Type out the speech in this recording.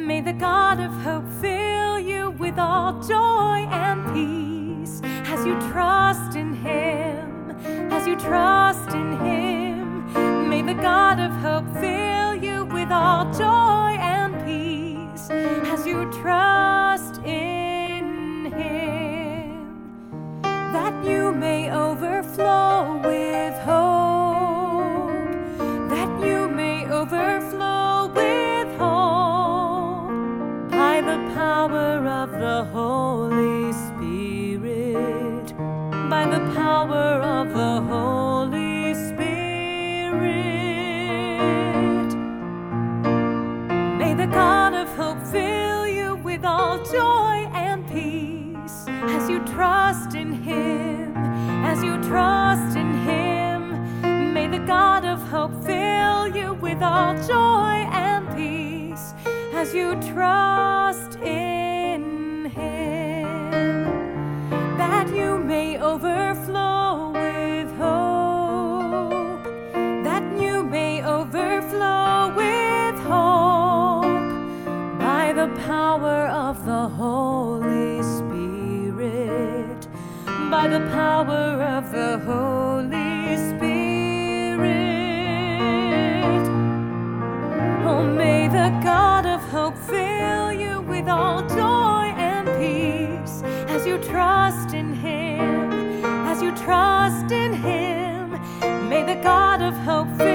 May the God of hope fill you with all joy and peace as you trust in Him, as you trust in Him. May the God of hope fill you with all joy and peace as you trust in Him, that you may overflow with hope, that you may overflow with hope by the power of the Holy Spirit, by the power of the Holy Spirit. May the God of hope fill you with all joy and peace as you trust in Him, as you trust in Him. May the God of hope fill you with all joy and peace as you trust in Him, that you may overflow with hope, that you may overflow with hope by the power of the Holy Spirit, by the power of the Holy Spirit. Oh, may the God of hope fill you with all joy and peace as you trust in Him, as you trust in Him. May the God of hope fill